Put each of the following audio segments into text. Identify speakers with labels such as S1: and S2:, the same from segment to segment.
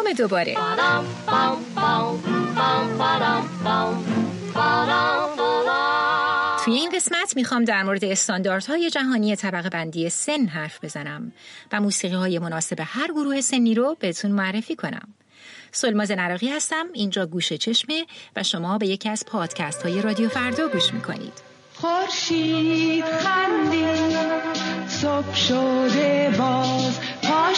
S1: سلام دوباره. توی این قسمت میخوام در مورد استانداردهای جهانی طبقه بندی سن حرف بزنم و موسیقی‌های مناسب هر گروه سنی رو بهتون معرفی کنم. سلماز نراقی هستم، اینجا گوش چشمه و شما به یکی از پادکست های رادیو فردا گوش میکنید.
S2: خورشید خندید، صبح شده باز، پا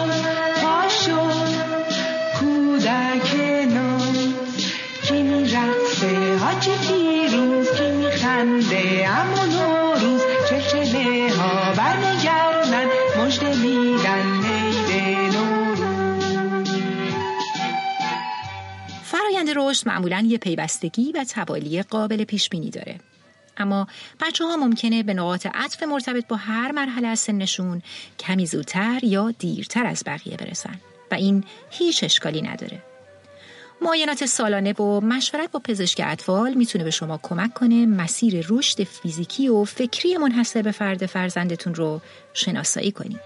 S2: شد کودک ناز، کی میرقصه حاجی فیروز، کی میخنده اما نوروز، چهچهه ها برمیگردن مژده میدن عید نوروز.
S1: فرایند رشد معمولاً یه پیوستگی و توالی قابل پیش بینی داره. اما بچه‌ها ممکنه به نقاط عطف مرتبط با هر مرحله از سنشون کمی زودتر یا دیرتر از بقیه برسن و این هیچ اشکالی نداره. معاینات سالانه و مشورت با پزشک اطفال میتونه به شما کمک کنه مسیر رشد فیزیکی و فکری منحصر به فرد فرزندتون رو شناسایی کنید.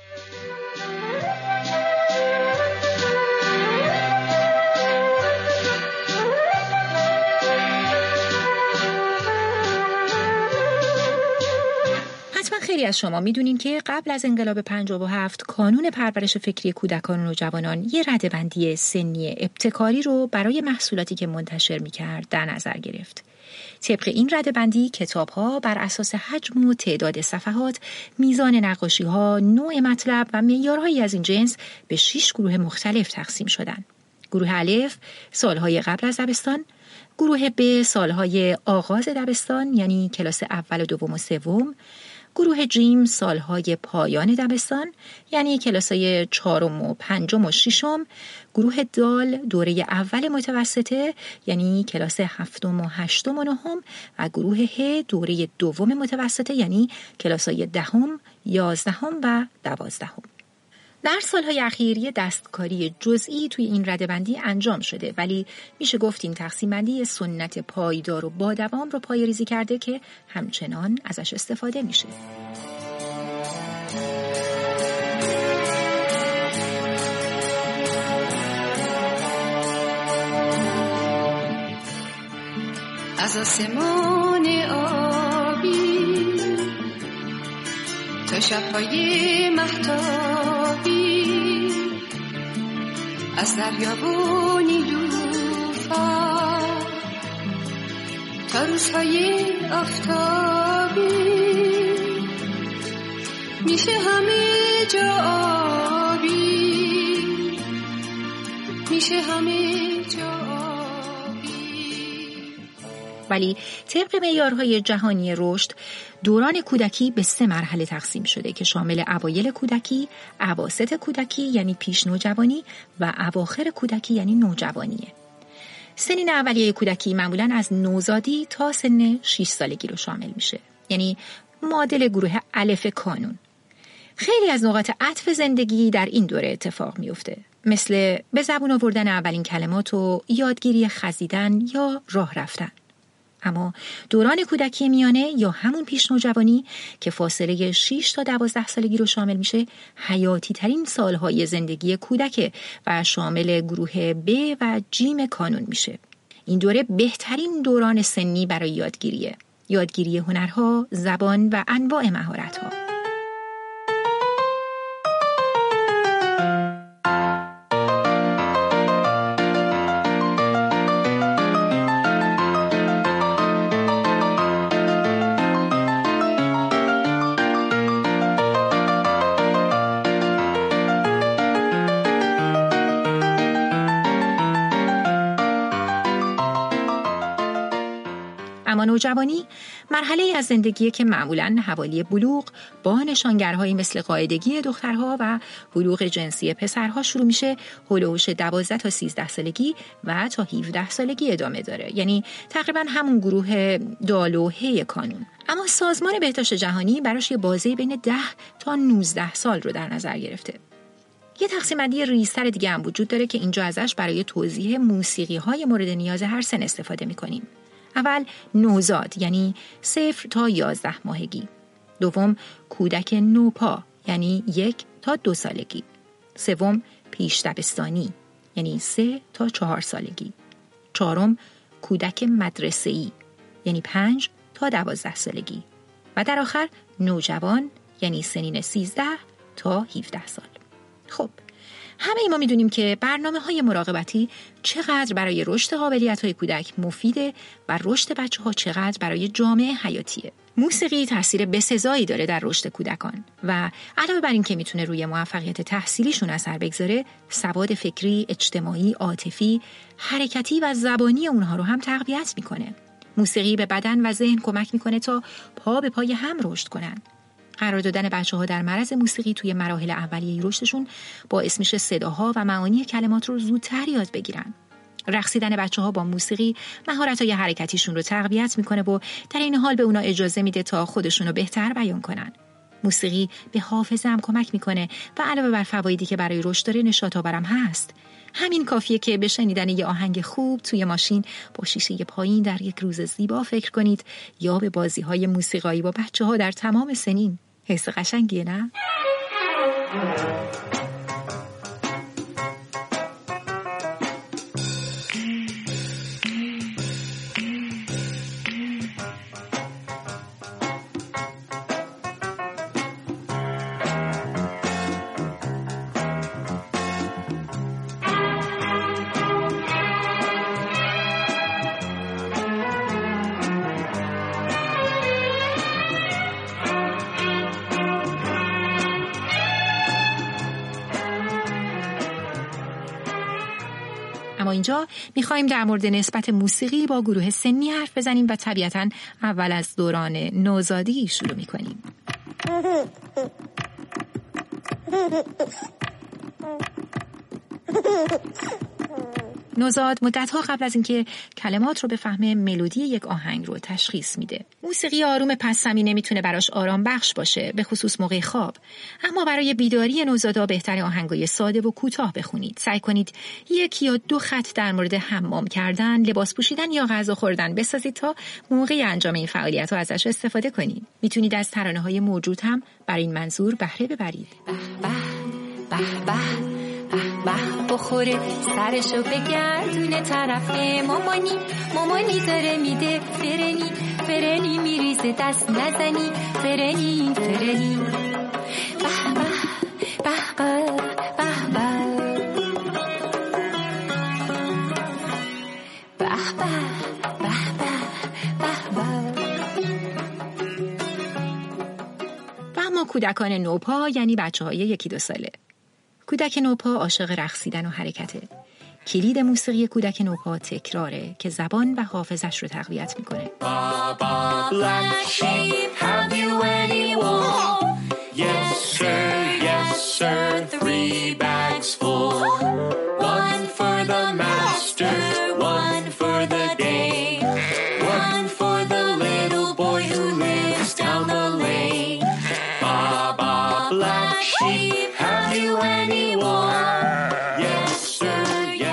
S1: خیلی از شما میدونین که قبل از انقلاب 57 کانون پرورش فکری کودکان و نوجوانان یه رده‌بندی سنی ابتکاری رو برای محصولاتی که منتشر میکرد در نظر گرفت. طبق این رده‌بندی کتاب‌ها بر اساس حجم و تعداد صفحات، میزان نقاشی‌ها، نوع مطلب و معیارهایی از این جنس به 6 گروه مختلف تقسیم شدن. گروه الف سالهای قبل از دبستان، گروه ب سالهای آغاز دبستان یعنی کلاس اول و دوم و سوم، گروه جیم سالهای پایان دبستان یعنی کلاسای چهارم و پنجم و ششم، گروه دال دوره اول متوسطه یعنی کلاس هفتم و هشتم و نهم و گروه ه دوره دوم متوسطه یعنی کلاسای دهم، یازدهم و دوازدهم. در سالهای اخیر یه دستکاری جزئی توی این رده‌بندی انجام شده، ولی میشه گفت این تقسیم بندی سنت پایدار و با دوام رو پایه‌ریزی کرده که همچنان ازش استفاده میشه.
S2: از آسمان آبی تا شب‌های مهتابی، از دریا و نیلوفر تا روزهای آفتابی، میشه همه جا آبی، میشه همه جا آبی.
S1: ولی طبق معیارهای جهانی رشد دوران کودکی به 3 مرحله تقسیم شده که شامل اوایل کودکی، اواسط کودکی یعنی پیش نوجوانی و اواخر کودکی یعنی نوجوانیه. سنین اولیه کودکی معمولاً از نوزادی تا سن 6 سالگی رو شامل میشه، یعنی معادل گروه الف کانون. خیلی از نقاط عطف زندگی در این دوره اتفاق میفته، مثل به زبون آوردن اولین کلمات و یادگیری خزیدن یا راه رفتن. اما دوران کودکی میانه یا همون پیش نوجوانی که فاصله 6 تا 12 سالگی رو شامل میشه، حیاتی ترین سالهای زندگی کودکه و شامل گروه ب و جیم کانون میشه. این دوره بهترین دوران سنی برای یادگیریه، یادگیری هنرها، زبان و انواع مهارت‌ها. اما نوجوانی مرحله از زندگیه که معمولاً حوالی بلوغ با نشانگرهایی مثل قاعدگی دخترها و بلوغ جنسی پسرها شروع میشه، هولوش 12 تا 13 سالگی و تا 17 سالگی ادامه داره، یعنی تقریباً همون گروه دال و هی کانون. اما سازمان بهداشت جهانی براش یه بازه بین 10 تا 19 سال رو در نظر گرفته. یه تقسیم بندی ریزتر دیگه هم وجود داره که اینجا ازش برای توضیح موسیقی‌های مورد نیاز هر سن استفاده می‌کنیم. اول نوزاد یعنی 0 تا 11 ماهگی. دوم کودک نوپا یعنی 1 تا 2 سالگی. سوم پیش دبستانی. یعنی 3 تا 4 سالگی. 4م کودک مدرسه‌ای یعنی 5 تا 12 سالگی. و در آخر نوجوان یعنی سنین 13 تا 17 سال. خب همه ما میدونیم که برنامه‌های مراقبتی چقدر برای رشد قابلیت‌های کودک مفیده و رشد بچه‌ها چقدر برای جامعه حیاتیه. موسیقی تاثیر بسزایی داره در رشد کودکان و علاوه بر این که میتونه روی موفقیت تحصیلیشون اثر بگذاره، سواد فکری، اجتماعی، عاطفی، حرکتی و زبانی اونها رو هم تقویت میکنه. موسیقی به بدن و ذهن کمک میکنه تا پا به پای هم رشد کنن. قرار دادن بچه‌ها در معرض موسیقی توی مراحل اولیه رشدشون باعث میشه صداها و معانی کلمات رو زودتر یاد بگیرن. رقصیدن بچه‌ها با موسیقی مهارت‌های حرکتیشون رو تقویت میکنه و در این حال به اونا اجازه میده تا خودشون رو بهتر بیان کنن. موسیقی به حافظه هم کمک میکنه و علاوه بر فوایدی که برای رشد داره نشاط‌آورم هست. همین کافیه که به شنیدن یه آهنگ خوب توی ماشین با شیشه پایین در یک روز زیبا فکر کنید یا به بازی‌های موسیقایی با بچه‌ها در تمام سنین. حس قشنگیه نه؟ اما اینجا میخوایم در مورد نسبت موسیقی با گروه سنی حرف بزنیم و طبیعتاً اول از دوران نوزادی شروع میکنیم. نوزاد مدت‌ها قبل از اینکه کلمات رو بفهمه ملودی یک آهنگ رو تشخیص میده. موسیقی آروم پس زمینه میتونه براش آرام بخش باشه، به خصوص موقع خواب. اما برای بیداری نوزادا بهتره آهنگای ساده و کوتاه بخونید. سعی کنید 1 یا 2 خط در مورد حمام کردن، لباس پوشیدن یا غذا خوردن بسازید تا موقع انجام این فعالیت‌ها ازش استفاده کنید. میتونید از ترانه‌های موجود هم برای این منظور بهره ببرید. بخوره سرشو بگردونه طرف مامانی داره میده فرنی میریزه دست نزنی فرنی و اما کودکان نوپا یعنی بچه‌های 1-2 ساله. کودک نوپا عاشق رقصیدن و حرکته. کلید موسیقی کودک نوپا تکراره که زبان و حافظش رو تقویت میکنه. Baba black sheep, have you any wool? Yes sir, 3 bags full. 1 for the master, 1 for the day. 1 for the little boy who lives down the lane. Baba black sheep, have you any wool? Yes sir,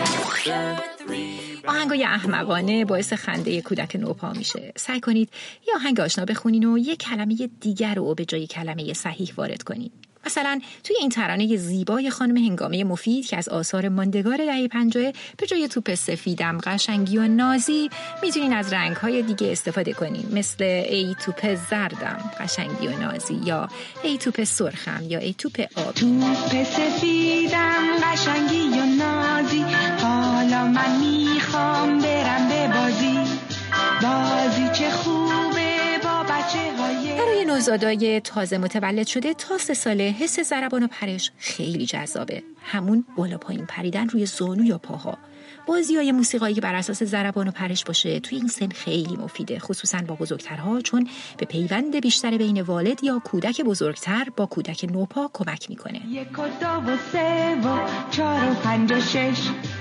S1: 3 آهنگای احمقانه باعث خنده کودک نوپا میشه. سعی کنید یه آهنگ آشنا بخونین و یه کلمه دیگر رو به جای کلمه صحیح وارد کنین. مثلا توی این ترانه زیبای خانم هنگامه مفید که از آثار ماندگار دهه 50 به جای توپ سفیدم قشنگی و نازی میتونین از رنگ‌های دیگه استفاده کنین، مثل ای توپ زردم قشنگی و نازی، یا ای توپ سرخم، یا ای توپ آبی. توپ سفیدم قشنگی و نازی، حالا من میخوام برم به بازی چه خوبه با بچه‌های. برای نوزادای تازه متولد شده تا 3 ساله حس ضربان و پرش خیلی جذابه. همون بالا پایین پریدن روی زانو یا پاها. بازی‌های موسیقایی که بر اساس ضربان و پرش باشه توی این سن خیلی مفیده، خصوصا با بزرگترها، چون به پیوند بیشتر بین والد یا کودک بزرگتر با کودک نوپا کمک میکنه. 1 و 2 و 3 و 4 و 5 و 6.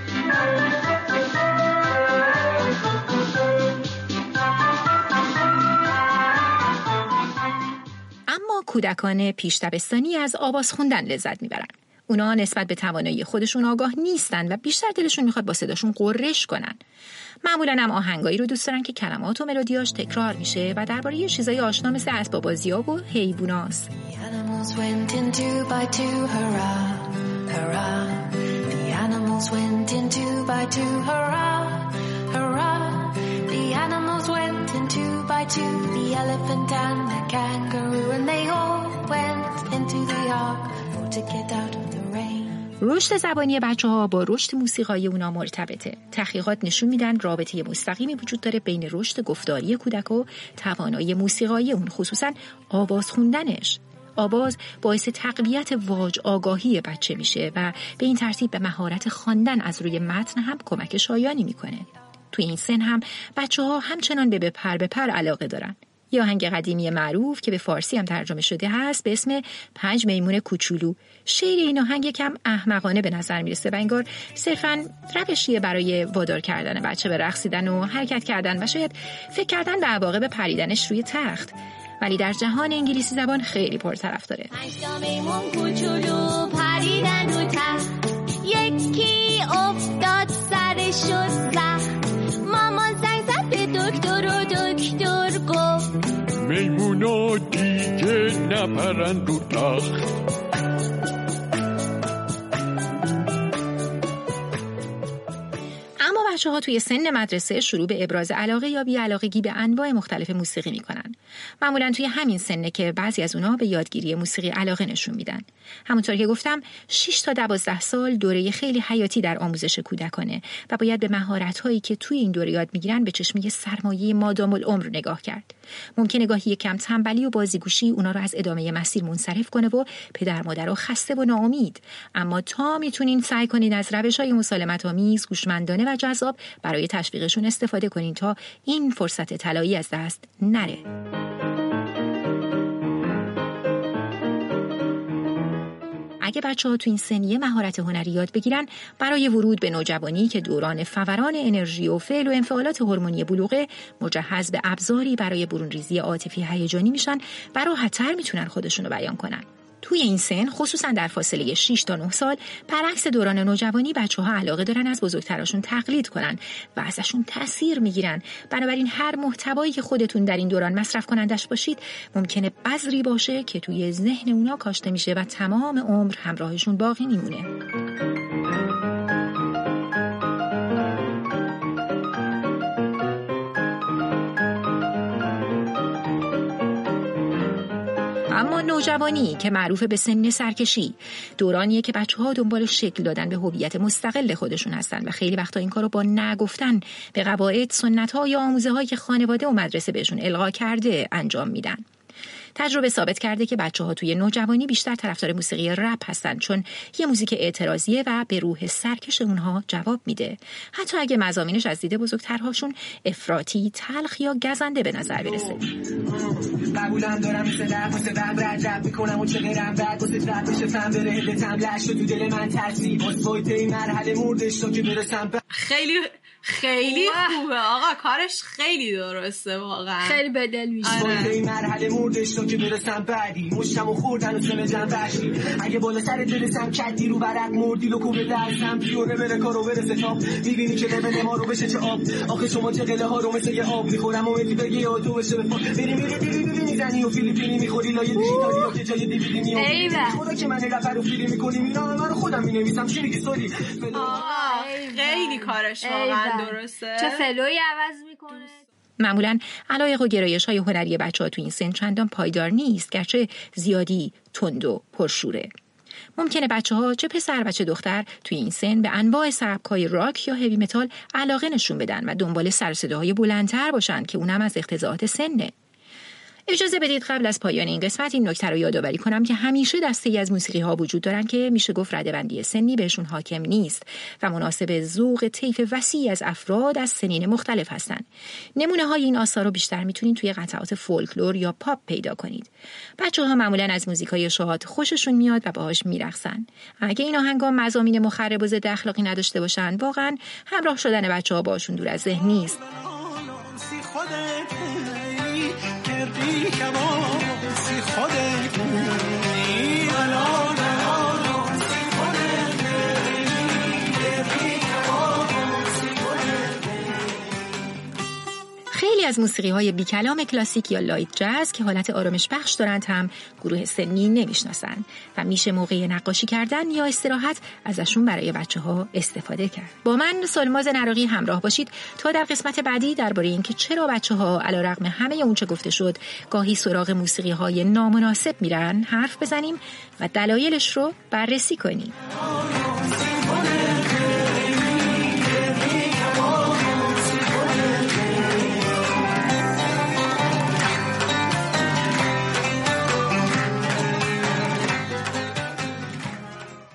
S1: اما کودکان پیش دبستانی از آواز خوندن لذت میبرن. اونا نسبت به توانایی خودشون آگاه نیستن و بیشتر دلشون میخواد با صداشون قررش کنن. معمولاً هم آهنگایی رو دوست دارن که کلمات و ملودیاش تکرار میشه و درباره یه چیزای آشنا مثل اسباب بازی‌ها و حیواناست.
S2: animals went in two by two, hurrah, hurrah. The animals went in two by two, the elephant and the kangaroo, and they all went into the ark for to get out of the rain.
S1: رشد زبانی بچه‌ها با رشد موسیقایی اونا مرتبطه. تحقیقات نشون میدن رابطه مستقیمی وجود داره بین رشد گفتاری کودک و توانایی موسیقایی اون، خصوصا آواز خوندنش. آواز باعث تقویت واج آگاهی بچه میشه و به این ترتیب به مهارت خواندن از روی متن هم کمک شایانی میکنه. توی این سن هم بچه‌ها همچنان به پر به پر علاقه دارن. یه آهنگ قدیمی معروف که به فارسی هم ترجمه شده هست به اسم 5 میمون کوچولو. شعر این آهنگ یکم احمقانه به نظر میرسه و انگار صرفاً روشیه برای وادار کردن بچه به رقصیدن و حرکت کردن و شاید فکر کردن به عواقب پریدنش روی تخت. ولی در جهان انگلیسی زبان خیلی پرطرفداره.
S3: 5 میمون کوچولو پریدن رو تخت، یکی افتاد سرش شد زخم، مامان زنگ زد به دکتر و دکتر گفت
S4: میمونا دیگه نپرن رو تخت.
S1: بچه‌ها توی سن مدرسه شروع به ابراز علاقه یا بی‌علاقگی به انواع مختلف موسیقی می‌کنن. معمولاً توی همین سنه که بعضی از اونها به یادگیری موسیقی علاقه نشون میدن. همونطور که گفتم 6 تا 12 سال دوره خیلی حیاتی در آموزش کودکانه و باید به مهارت‌هایی که توی این دوره یاد می‌گیرن به چشمه سرمایه مادام العمر نگاه کرد. ممکنه گاهی کم تنبلی و بازیگوشی اونا رو از ادامه مسیر منصرف کنه و پدر مادر رو خسته و ناامید، اما تا میتونین سعی کنین از روش‌های مسالمت‌آمیز، هوشمندانه و جذاب برای تشویقشون استفاده کنین تا این فرصت طلایی از دست نره. اگه بچه‌ها تو این سن یه مهارت هنری یاد بگیرن، برای ورود به نوجوانی که دوران فوران انرژی و فعل و انفعالات هورمونی بلوغه، مجهز به ابزاری برای برونریزی عاطفی هیجانی میشن و راحت‌تر میتونن خودشون رو بیان کنن. توی این سن، خصوصا در فاصله 6 تا 9 سال، برعکس دوران نوجوانی، بچه‌ها علاقه دارن از بزرگتراشون تقلید کنن و ازشون تأثیر میگیرن. بنابراین هر محتوایی که خودتون در این دوران مصرف کنندش باشید، ممکنه بذری باشه که توی ذهن اونا کاشته میشه و تمام عمر همراهشون باقی میمونه. اما نوجوانی که معروف به سن سرکشی، دورانیه که بچه‌ها دنبال شکل دادن به هویت مستقل خودشون هستن و خیلی وقتا این کارو با نگفتن به قواعد، سنت‌ها یا آموزه‌هایی که خانواده و مدرسه بهشون القا کرده انجام میدن. تجربه ثابت کرده که بچه‌ها توی نوجوانی بیشتر طرفدار موسیقی رپ هستن، چون یه موزیک اعتراضیه و به روح سرکش اونها جواب میده، حتی اگه مضامینش از دید بزرگترهاشون افراطی، تلخ یا گزنده به نظر برسه.
S5: قبولم دارم مثل رپ واسه رپ میکنم و چقدرم بعد واسه رپ بشه فهم بره هدتم لش تو دل من ترسید واسه این مرحله مردش تا که برسم.
S6: خیلی خوبه آقا، کارش خیلی درسته واقعا،
S7: خیلی به دل میشه.
S5: این مرحله مردش تا که برسم بعدی مشتمو خوردن و سمجم بشی اگه بالا سر برسم کدی رو برق مردی لکو به درسم پیونه بره کارو برسه تاپ میبینی که لبن ما رو بشه چه آب. آخه شما چه قله ها رو مثل یه آب میخورم و میدی بگی آتو بشه بری زنی و فیلیپینی میخوری لایه دیجیتالی که جای دیویدی میاد خدا که من رپر رو فیلی میکنیم اینا من خودم مینویسم چی میگی سوری.
S6: خیلی کارش واقعا درسته.
S7: چه فلوی عوض میکنه.
S1: معمولاً علایق و گرایش‌های هنری بچه‌ها تو این سن چندان پایدار نیست، گرچه زیادی تند و پرشوره. ممکنه بچه‌ها چه پسر و چه دختر توی این سن به انواع سبک‌های راک یا هوی متال علاقه نشون بدن و دنبال سر و صداهای بلندتر باشن که اونم از اقتضاعات سنه. اجازه بدید قبل از پایان این قسمت این نکته رو یادآوری کنم که همیشه دسته‌ای از موسیقی‌ها وجود دارن که میشه گفت ردبندی سنی بهشون حاکم نیست و مناسب ذوق طیف وسیعی از افراد از سنین مختلف هستن. نمونه‌های این آثار رو بیشتر میتونید توی قطعات فولکلور یا پاپ پیدا کنید. بچه‌ها معمولاً از موزیکای شاد خوششون میاد و باهاش میرقصن. اگه این آهنگا مضامین مخرب و ضد اخلاقی نداشته باشن، واقعاً همراه شدن بچه‌ها باشون دور از ذهن نیست. خیلی از موسیقی‌های بی کلام کلاسیک یا لایت جاز که حالت آرامش بخش دارند هم گروه سنی نمیشناسن و میشه موقع نقاشی کردن یا استراحت ازشون برای بچه‌ها استفاده کرد. با من سلماز نراقی همراه باشید تا در قسمت بعدی درباره اینکه چرا بچه‌ها علیرغم همه اون چه گفته شد گاهی سراغ موسیقی‌های نامناسب میرن حرف بزنیم و دلایلش رو بررسی کنیم.